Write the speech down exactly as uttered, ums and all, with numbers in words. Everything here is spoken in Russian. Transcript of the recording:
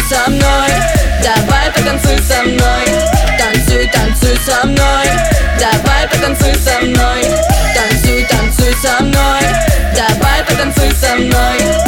со мной, давай потанцуй со мной. Танцуй, танцуй со мной, давай потанцуй со мной. Танцуй, танцуй со мной, давай потанцуй со мной.